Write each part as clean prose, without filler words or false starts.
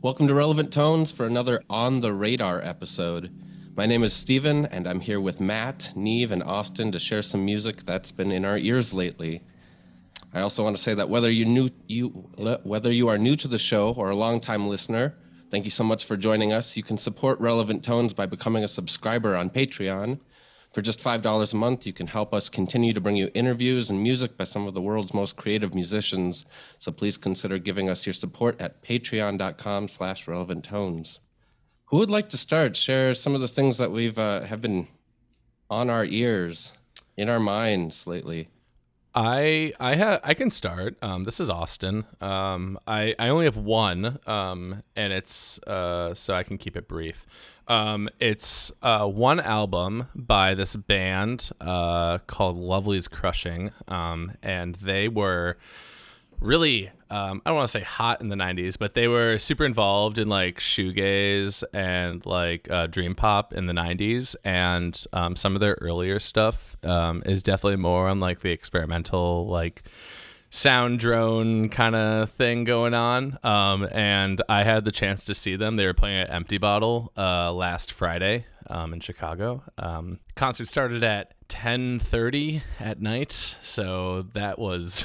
Welcome to Relevant Tones for another On the Radar episode. My name is Steven, and I'm here with Matt, Neve, and Austin to share some music that's been in our ears lately. I also want to say that whether you are new to the show or a longtime listener, thank you so much for joining us. You can support Relevant Tones by becoming a subscriber on Patreon. For just $5 a month, you can help us continue to bring you interviews and music by some of the world's most creative musicians. So please consider giving us your support at patreon.com/relevanttones. Who would like to start? Share some of the things that we've have been on our ears, in our minds lately. I can start. This is Austin. I only have one, and it's so I can keep it brief. It's one album by this band called Lovely's Crushing, and they were really I don't want to say hot in the 90s, but they were super involved in like shoegaze and like dream pop in the 90s, and some of their earlier stuff is definitely more on like the experimental like sound drone kind of thing going on. And I had the chance to see them. They were playing at Empty Bottle last Friday in Chicago. Concert started at 10:30 at night, so that was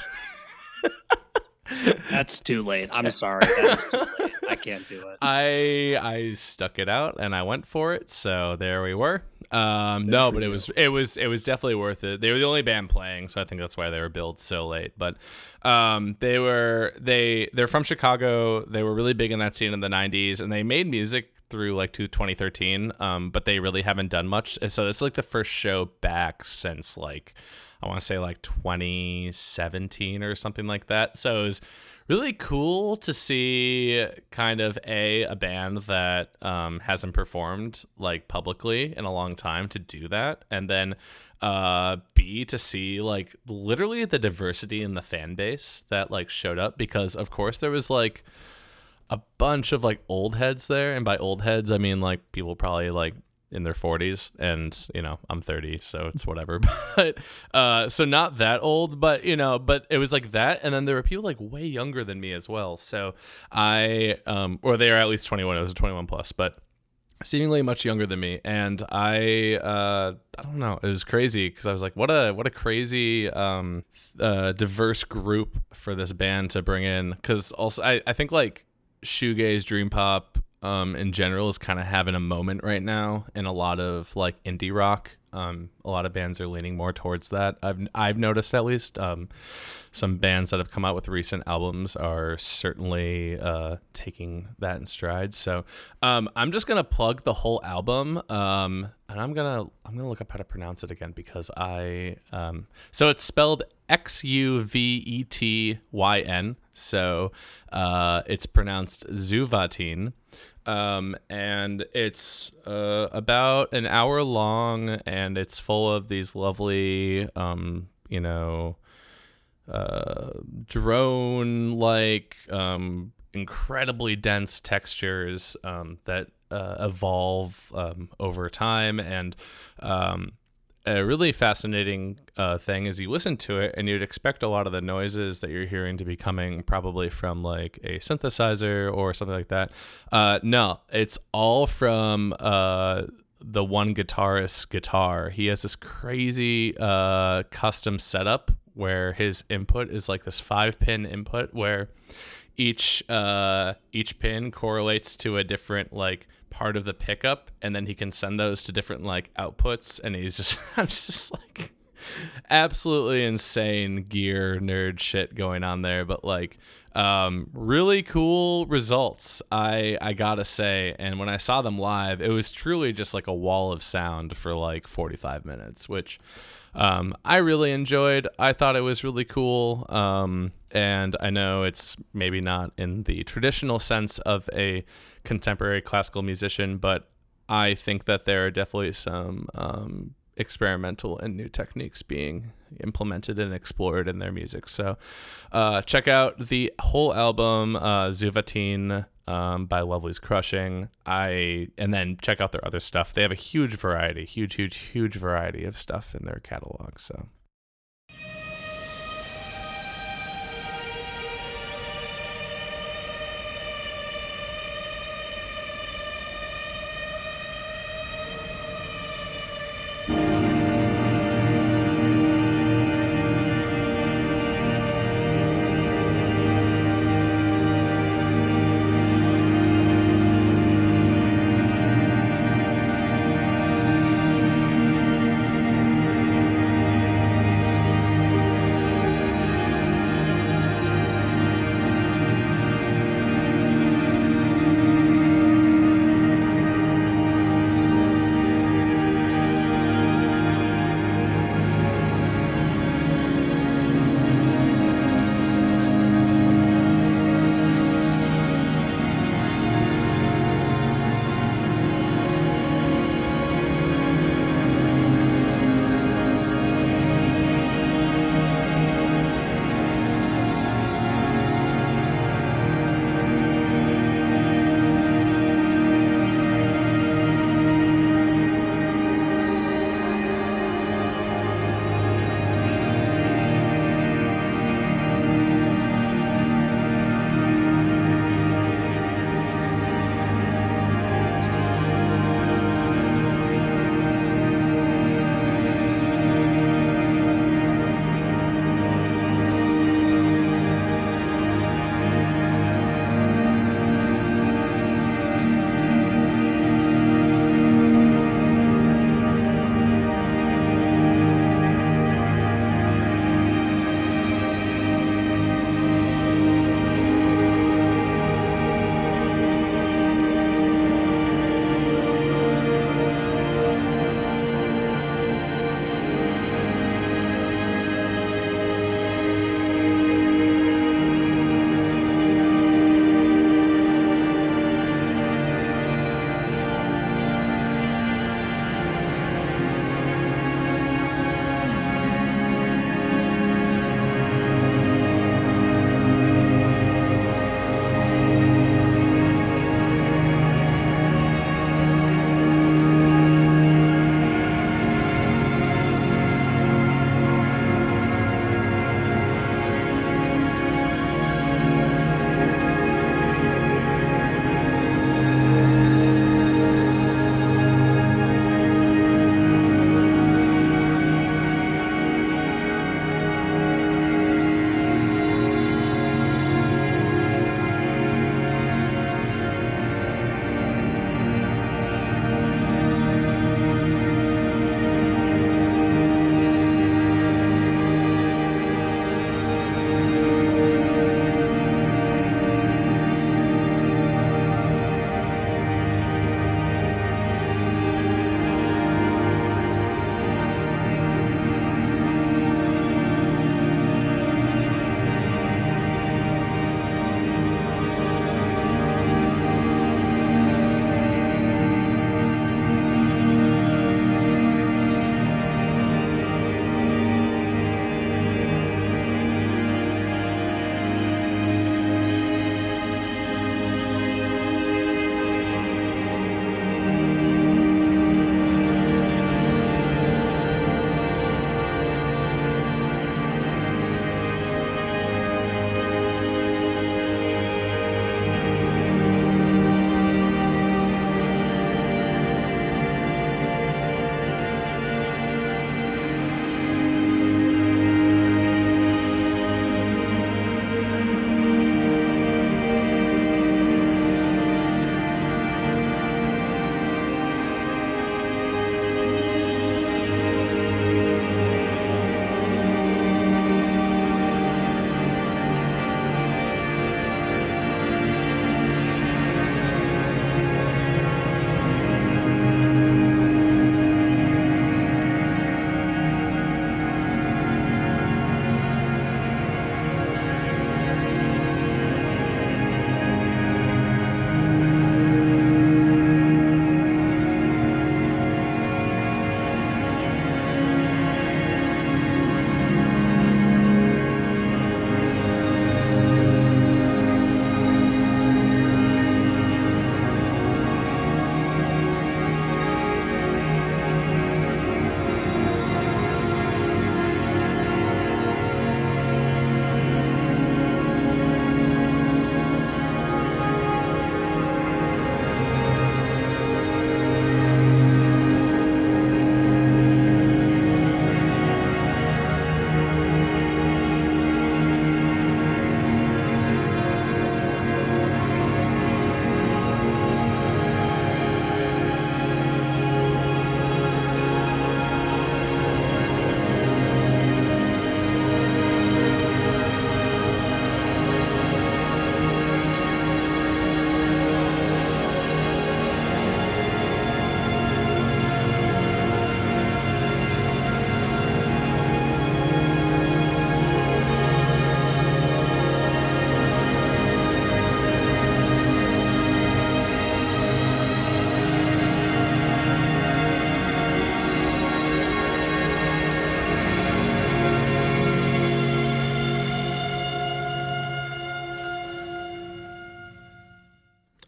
That's too late. I'm sorry. That's too late. I can't do it. I stuck it out and I went for it. So there we were. No, but it was definitely worth it. They were the only band playing, so I think that's why they were billed so late. But they're from Chicago. They were really big in that scene in the 90s, and they made music through like to 2013. But they really haven't done much. So it's like the first show back since like I want to say like 2017 or something like that. So it was really cool to see kind of a band that hasn't performed like publicly in a long time to do that. And then B, to see like literally the diversity in the fan base that like showed up, because of course there was like a bunch of like old heads there. And by old heads, I mean like people probably like in their 40s, and you know I'm 30, so it's whatever. But so not that old, but you know, but it was like that. And then there were people like way younger than me as well, so I or they are at least 21. It was a 21 plus, but seemingly much younger than me. And I don't know, it was crazy because I was like, what a crazy diverse group for this band to bring in. Because also I think like shoegaze, dream pop in general is kind of having a moment right now in a lot of like indie rock. A lot of bands are leaning more towards that. I've noticed, at least some bands that have come out with recent albums are certainly taking that in stride. So I'm just gonna plug the whole album, and I'm gonna look up how to pronounce it again, because so it's spelled Xuvetyn. So it's pronounced Xuvatyn. And it's about an hour long, and it's full of these lovely drone like incredibly dense textures that evolve over time. And a really fascinating thing is you listen to it and you'd expect a lot of the noises that you're hearing to be coming probably from like a synthesizer or something like that. No, it's all from the one guitarist's guitar. He has this crazy custom setup where his input is like this 5-pin input where each pin correlates to a different like part of the pickup, and then he can send those to different like outputs. And he's just I'm just like absolutely insane gear nerd shit going on there, but like really cool results, I gotta say. And when I saw them live, it was truly just like a wall of sound for like 45 minutes, which I really enjoyed. I thought it was really cool. And I know it's maybe not in the traditional sense of a contemporary classical musician, but I think that there are definitely some experimental and new techniques being implemented and explored in their music. So check out the whole album, Xuvatyn, by Lovely's Crushing. And then check out their other stuff. They have a huge variety of stuff in their catalog. So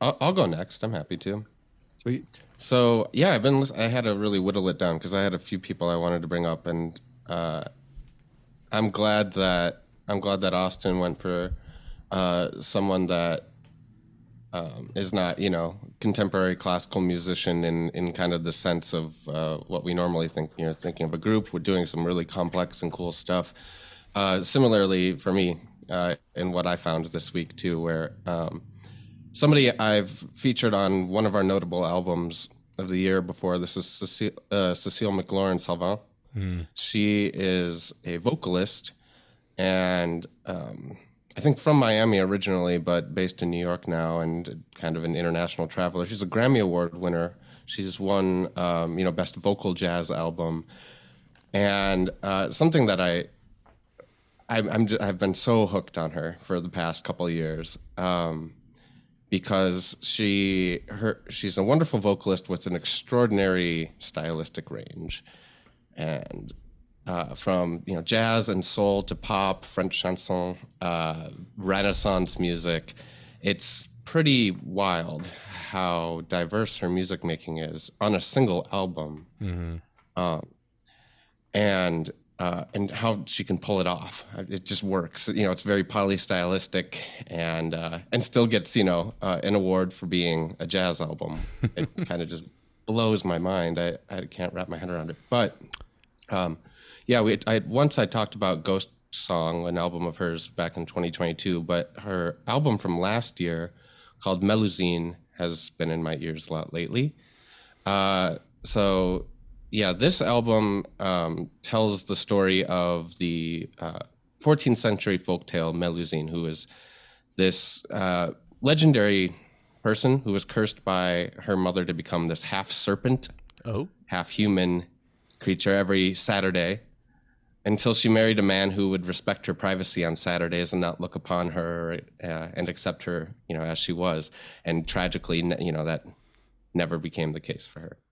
I'll go next. I'm happy to. Sweet. So yeah, I had to really whittle it down because I had a few people I wanted to bring up, and I'm glad that Austin went for someone that is not, contemporary classical musician in kind of the sense of what we normally think. Thinking of a group, we're doing some really complex and cool stuff. Similarly for me, in what I found this week too, where somebody I've featured on one of our notable albums of the year before. This is Cecile McLaurin-Salvant. She is a vocalist, and I think from Miami originally, but based in New York now, and kind of an international traveler. She's a Grammy Award winner. She's won, Best Vocal Jazz Album, and something that I've been so hooked on her for the past couple of years, because she's a wonderful vocalist with an extraordinary stylistic range, and from jazz and soul to pop, French chanson, Renaissance music. It's pretty wild how diverse her music making is on a single album, and how she can pull it off. It just works. It's very polystylistic, and still gets an award for being a jazz album. It kind of just blows my mind. I can't wrap my head around it, but. I talked about Ghost Song, an album of hers back in 2022, but her album from last year called Melusine has been in my ears a lot lately. This album tells the story of the 14th century folktale Melusine, who is this legendary person who was cursed by her mother to become this half serpent, half human creature every Saturday, until she married a man who would respect her privacy on Saturdays and not look upon her and accept her, as she was. And tragically, that never became the case for her.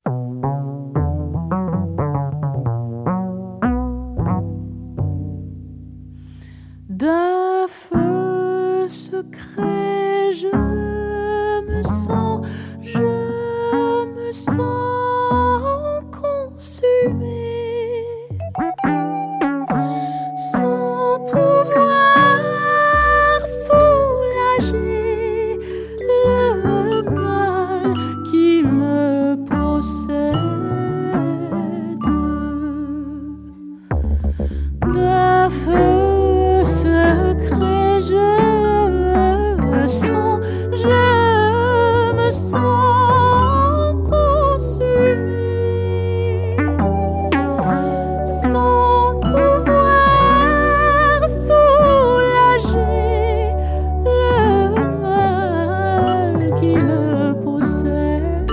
D'un feu secret, je me sens consumée. Sans pouvoir soulager le mal qui me possède. D'un feu secret, je me sens consumée. Sans pouvoir soulager le mal qui me possède.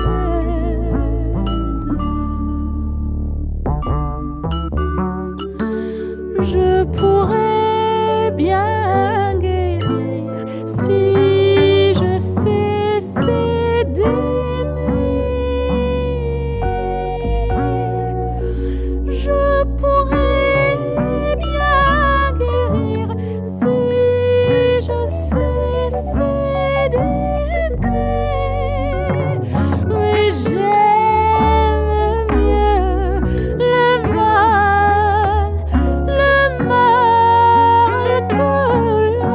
Je pourrais bien guérir si je cessais d'aimer. Je pourrais bien guérir si je cessais d'aimer. Mais j'aime mieux le mal que le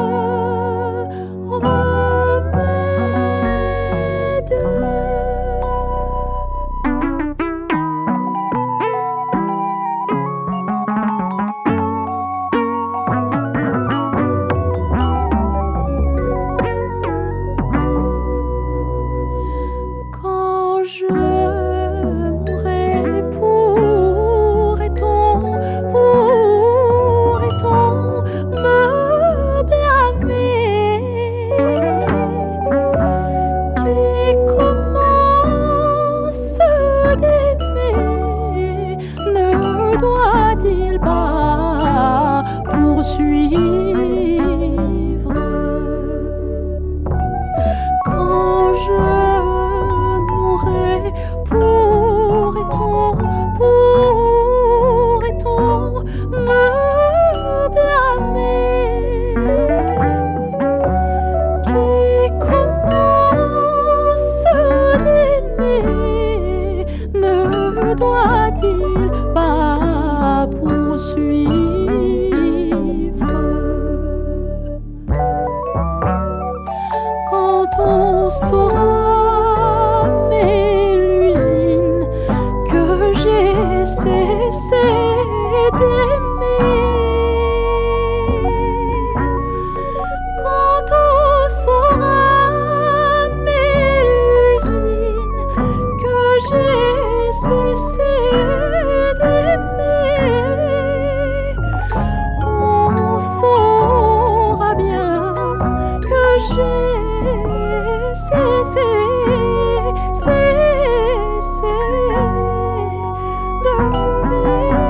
remède. Quand je mourrai, pourrait-on me blâmer? Qui commence d'aimer ne doit-il pas poursuivre? Quand je mourrai, pourrait-on me blâmer? Qui commence ne doit-il pas poursuivre? Quand on saura l'usine que j'ai cessé d'aimer, quand on saura l'usine que j'ai cessé d'aimer, on saura bien que j'ai cessé de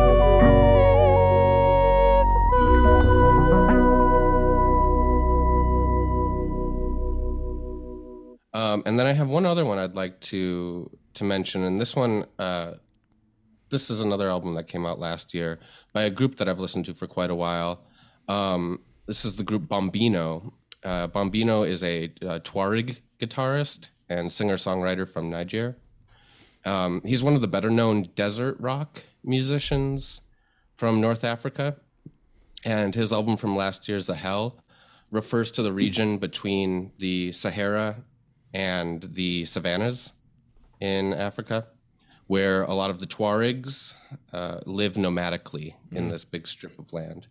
And then I have one other one I'd like to mention, and this one, this is another album that came out last year by a group that I've listened to for quite a while. This is the group Bombino. Bombino is a Tuareg guitarist and singer-songwriter from Niger. He's one of the better-known desert rock musicians from North Africa, and his album from last year, Zahel, refers to the region between the Sahara and the savannas in Africa, where a lot of the Tuaregs live nomadically in this big strip of land.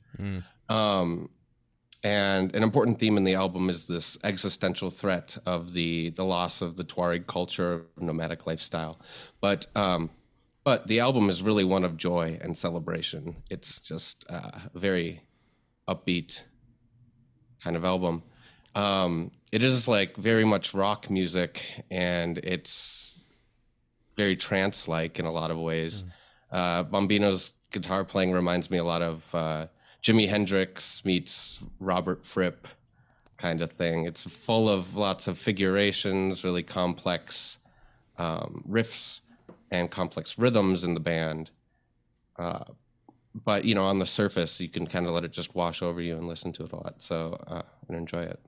And an important theme in the album is this existential threat of the loss of the Tuareg culture, nomadic lifestyle. But the album is really one of joy and celebration. It's just a very upbeat kind of album. It is like very much rock music, and it's very trance-like in a lot of ways. Bombino's guitar playing reminds me a lot of Jimi Hendrix meets Robert Fripp kind of thing. It's full of lots of figurations, really complex riffs and complex rhythms in the band. But, you know, on the surface, you can kind of let it just wash over you and listen to it a lot. So and enjoy it.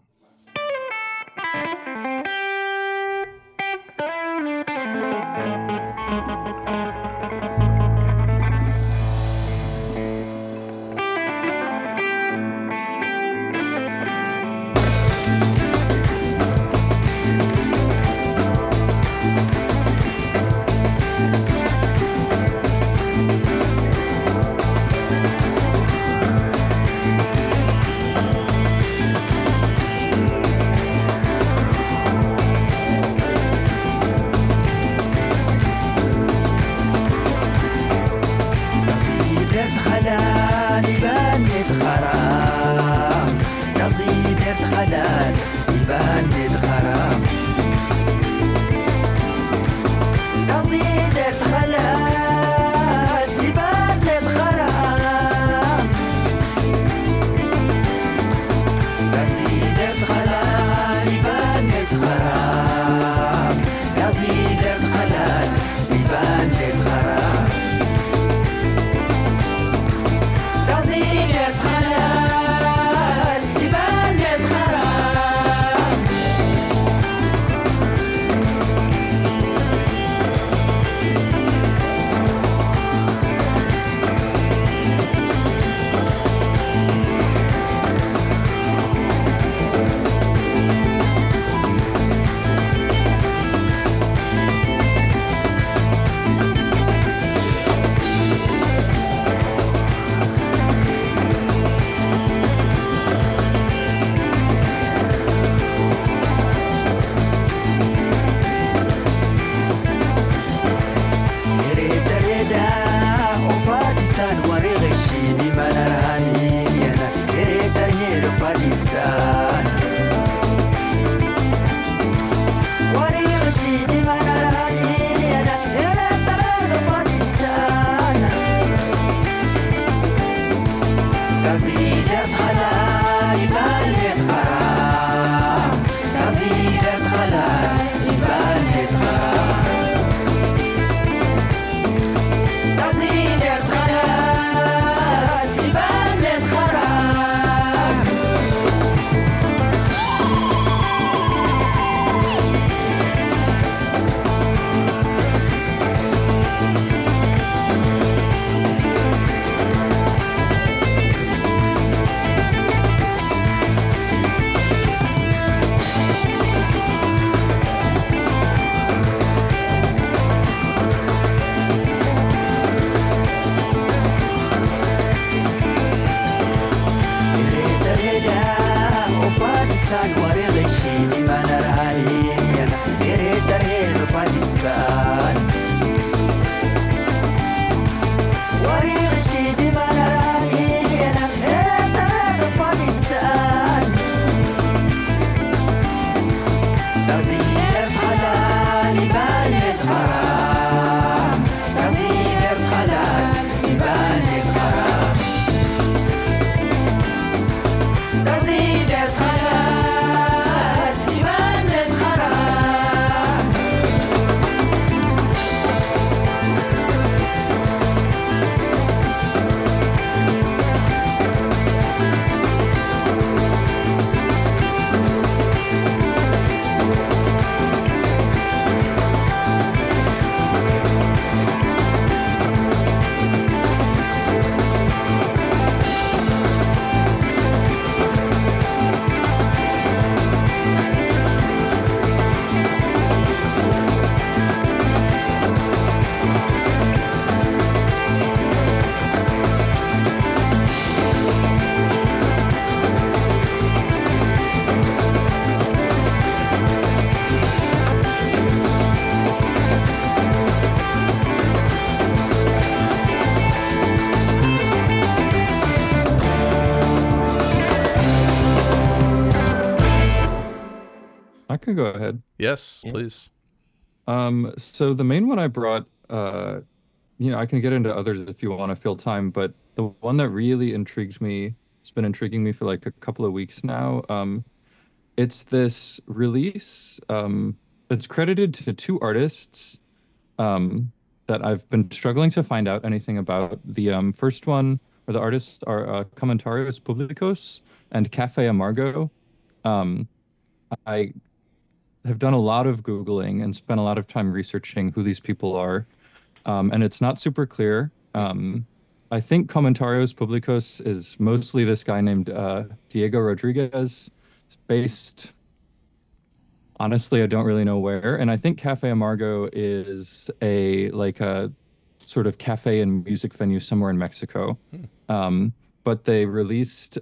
can go ahead. Yes, Yeah. please. So the main one I brought, I can get into others if you want to fill time, but the one that really intrigued me, it's been intriguing me for like a couple of weeks now. It's this release. It's credited to two artists, that I've been struggling to find out anything about. The first one, or the artists are Commentarios Publicos and Cafe Amargo. Um, I have done a lot of Googling and spent a lot of time researching who these people are, and it's not super clear. I think Comentarios Publicos is mostly this guy named Diego Rodriguez, based. Honestly, I don't really know where. And I think Cafe Amargo is a sort of cafe and music venue somewhere in Mexico. But they released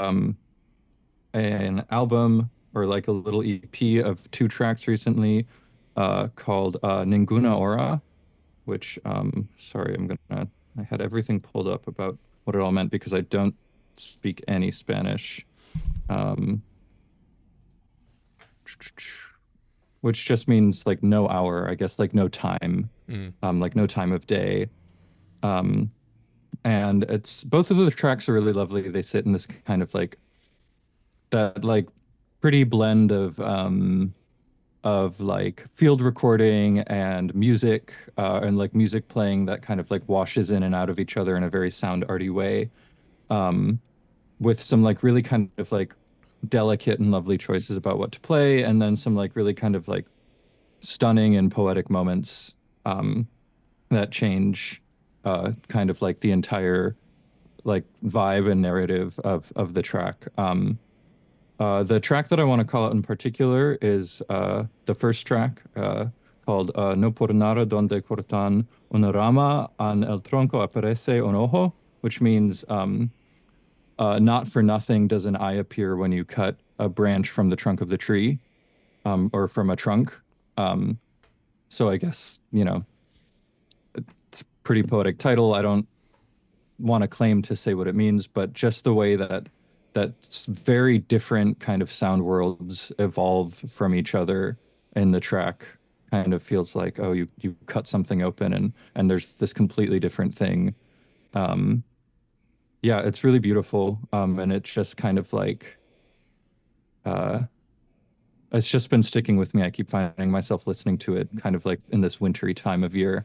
an album, or like a little EP of 2 tracks recently, called Ninguna Hora, which sorry, I had everything pulled up about what it all meant because I don't speak any Spanish. Which just means like no hour, I guess, like no time, like no time of day. And it's both of the tracks are really lovely. They sit in this kind of like that like pretty blend of like field recording and music, and like music playing that kind of like washes in and out of each other in a very sound arty way, with some like really kind of like delicate and lovely choices about what to play, and then some like really kind of like stunning and poetic moments that change kind of like the entire like vibe and narrative of the track. The track that I want to call out in particular is the first track, called No por nada donde cortan una rama en el tronco aparece un ojo, which means not for nothing does an eye appear when you cut a branch from the trunk of the tree, or from a trunk. So I guess, it's a pretty poetic title. I don't want to claim to say what it means, but just the way that's very different kind of sound worlds evolve from each other in the track kind of feels like, oh, you cut something open and there's this completely different thing. Yeah, it's really beautiful. And it's just kind of like, it's just been sticking with me. I keep finding myself listening to it kind of like in this wintry time of year.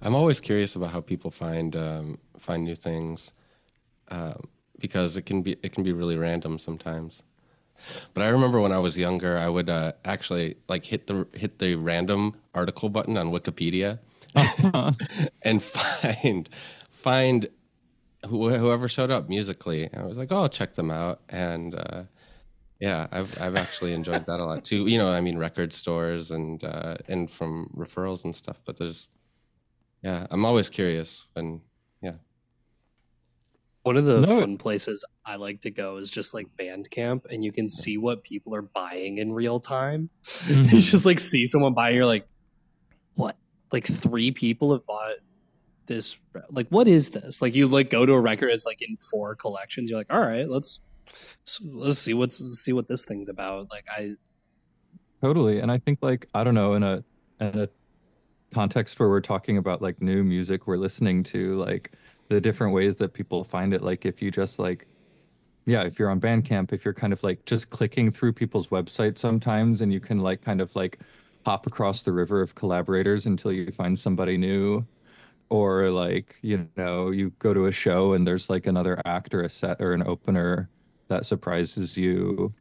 I'm always curious about how people find new things, because it can be really random sometimes. But I remember when I was younger, I would actually like hit the random article button on Wikipedia and find whoever showed up musically. And I was like, oh, I'll check them out. And yeah, I've actually enjoyed that a lot too. I mean, record stores and from referrals and stuff. But I'm always curious when, yeah. One of the fun places I like to go is just like Bandcamp, and you can see what people are buying in real time. Mm-hmm. You just like see someone buy, you're like, what? Like 3 people have bought this. Like, what is this? Like, you like go to a record, it's like in 4 collections. You're like, all right, let's see what this thing's about. Like, Totally. And I think, like, I don't know, in a context where we're talking about like new music we're listening to, like the different ways that people find it, like if you just like, yeah, if you're on Bandcamp, if you're kind of like just clicking through people's websites sometimes, and you can like kind of like hop across the river of collaborators until you find somebody new. Or like, you go to a show and there's like another act or a set or an opener that surprises you.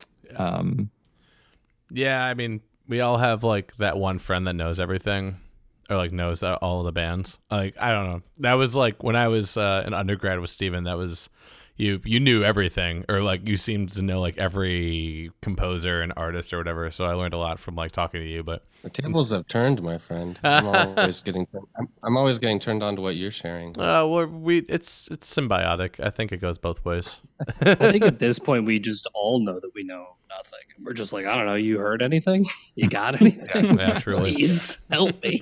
Yeah, I mean, we all have like that one friend that knows everything, or like knows all of the bands. Like, I don't know. That was like when I was an undergrad with Steven, that was you knew everything, or like you seemed to know like every composer and artist or whatever. So I learned a lot from like talking to you. But the tables have turned, my friend. I'm always getting turned on to what you're sharing. It's symbiotic. I think it goes both ways. I think at this point we just all know that we know nothing. We're just like, I don't know. You heard anything? You got anything? Yeah, truly. Please help me.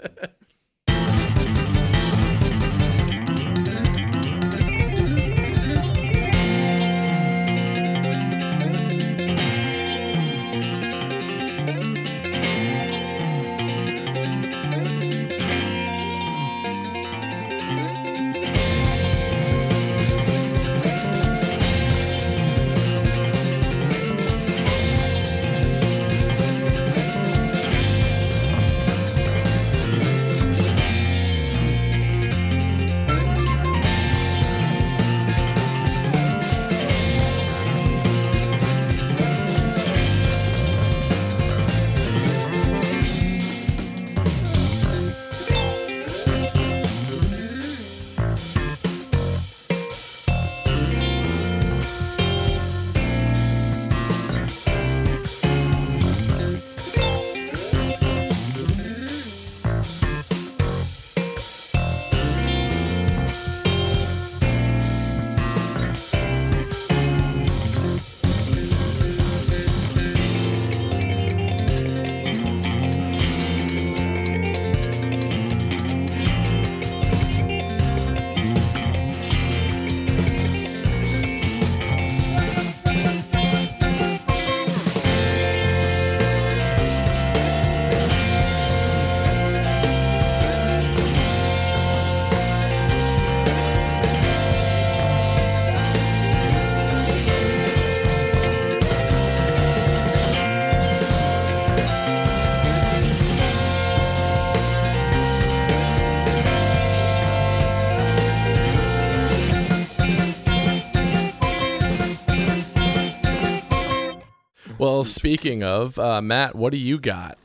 Well, speaking of, Matt, what do you got?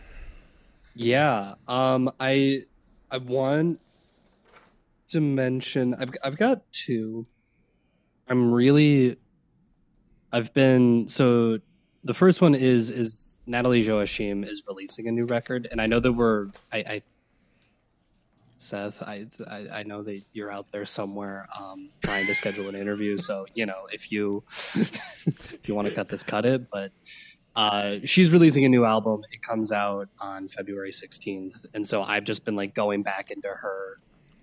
Yeah, I want to mention I've got 2. So the first one is Natalie Joachim is releasing a new record, and I know that Seth, I know that you're out there somewhere trying to schedule an interview. So, if you want to cut this, cut it. But she's releasing a new album. It comes out on February 16th. And so I've just been like going back into her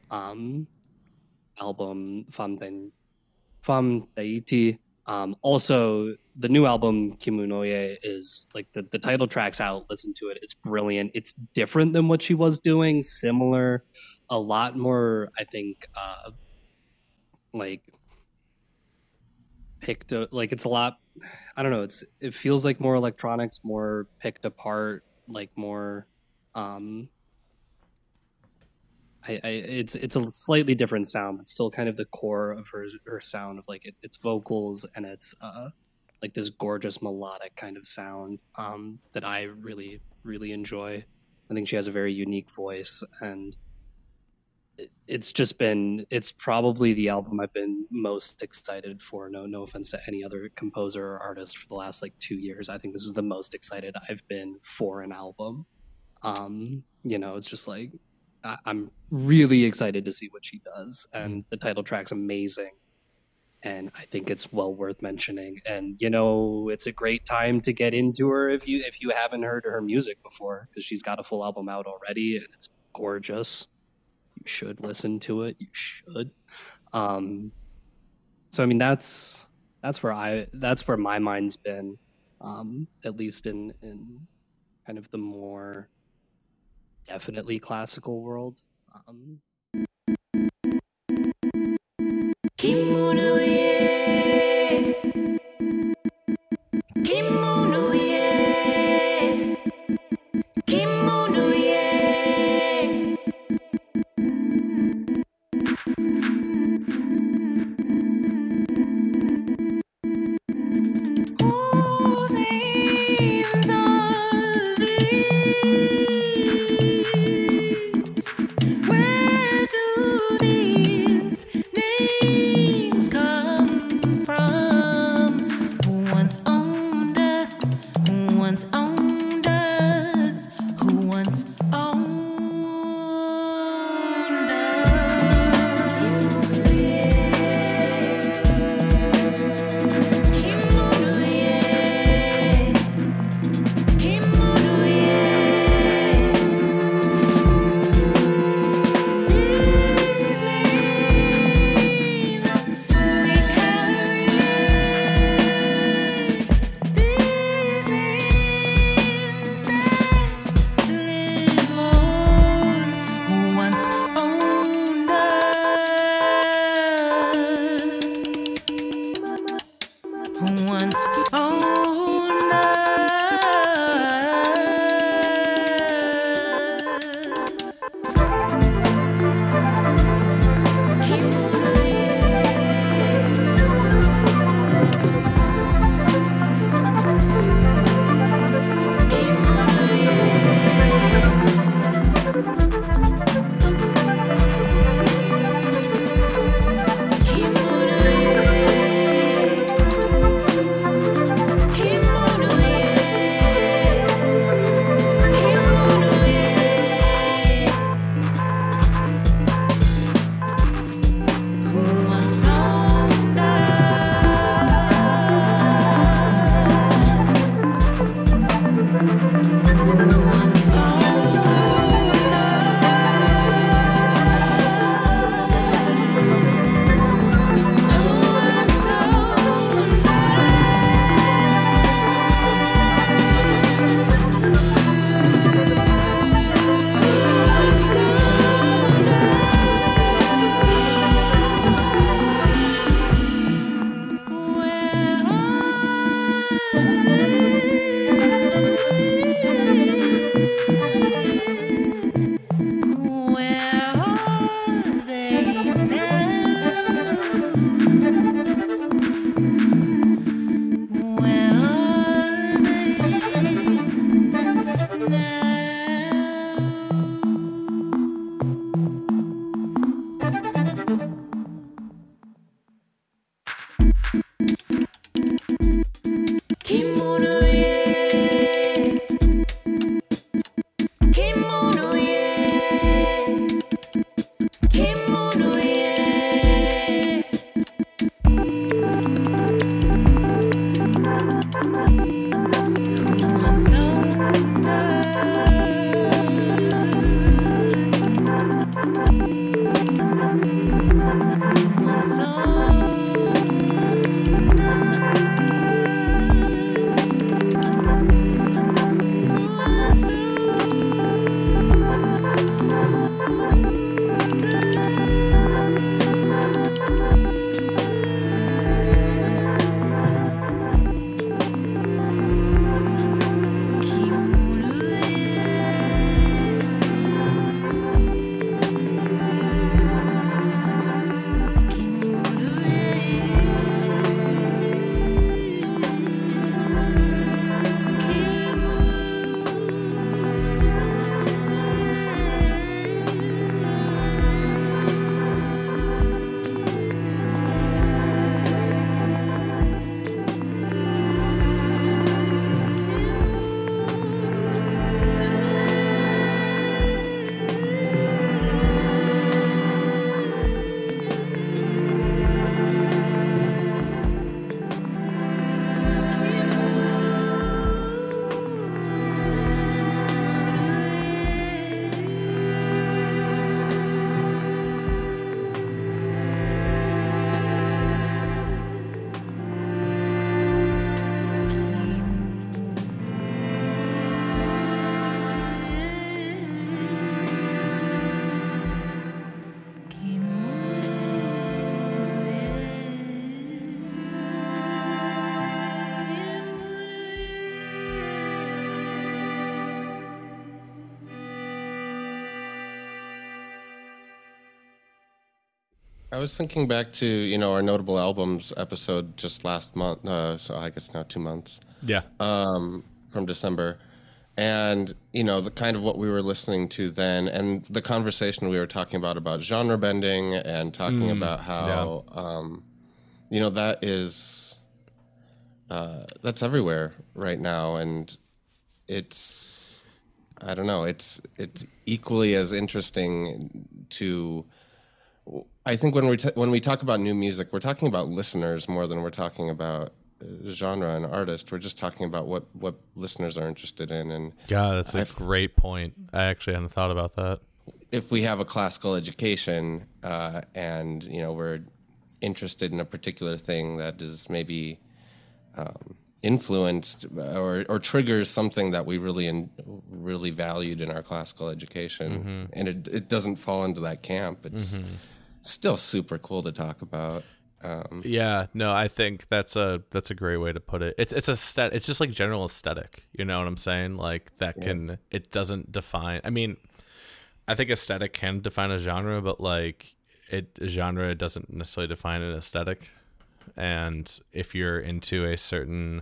album, Femme Tahiti. Also, the new album, Kimunoye, is like the title track's out. Listen to it. It's brilliant. It's different than what she was doing. Similar, a lot more, I think, like picked, like it's a lot, I don't know. It feels like more electronics, more picked apart, like more, I it's a slightly different sound, but still kind of the core of her sound of like its vocals and its like this gorgeous melodic kind of sound that I really really enjoy. I think she has a very unique voice, and it's probably the album I've been most excited for. No offense to any other composer or artist for the last like 2 years. I think this is the most excited I've been for an album. It's just like I'm really excited to see what she does, and the title track's amazing, and I think it's well worth mentioning. And it's a great time to get into her if you haven't heard her music before, because she's got a full album out already, and it's gorgeous. You should listen to it. You should. So I mean, that's where my mind's been, at least in kind of the more definitely classical world. I was thinking back to, our notable albums episode just last month. So I guess now 2 months Yeah. from December. And, the kind of what we were listening to then and the conversation we were talking about genre bending and talking about how, that is, that's everywhere right now. And it's, I don't know, it's equally as interesting to, I think when we talk about new music, we're talking about listeners more than we're talking about genre and artist. We're just talking about what listeners are interested in. And God, that's a great point. I actually hadn't thought about that. if we have a classical education and we're interested in a particular thing that is maybe influenced or triggers something that we really valued in our classical education, and it doesn't fall into that camp, it's still super cool to talk about. Yeah, no, I think that's a great way to put it. It's just like general aesthetic. You know what I'm saying? Like that it doesn't define. I mean, I think aesthetic can define a genre, but like a genre doesn't necessarily define an aesthetic. And if you're into a certain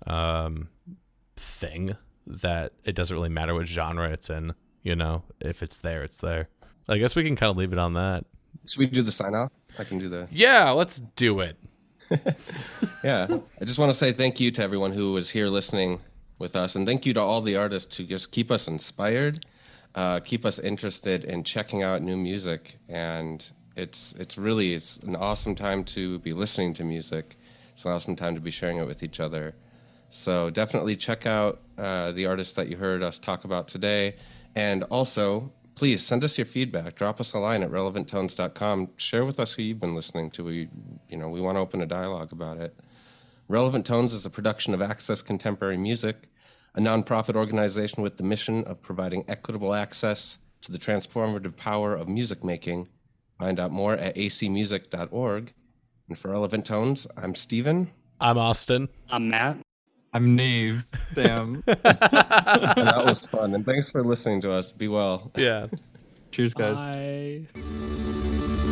thing, that it doesn't really matter what genre it's in. If it's there, it's there. I guess we can kind of leave it on that. Should we do the sign off? I can do the. Yeah, let's do it. Yeah. I just want to say thank you to everyone who was here listening with us. And thank you to all the artists who just keep us inspired, keep us interested in checking out new music. And it's an awesome time to be listening to music. It's an awesome time to be sharing it with each other. So definitely check out the artists that you heard us talk about today. And also, please send us your feedback. Drop us a line at relevanttones.com. Share with us who you've been listening to. We want to open a dialogue about it. Relevant Tones is a production of Access Contemporary Music, a nonprofit organization with the mission of providing equitable access to the transformative power of music making. Find out more at acmusic.org. And for Relevant Tones, I'm Steven. I'm Austin. I'm Matt. I'm Neve. Damn. And that was fun. And thanks for listening to us. Be well. Yeah. Cheers, guys. Bye.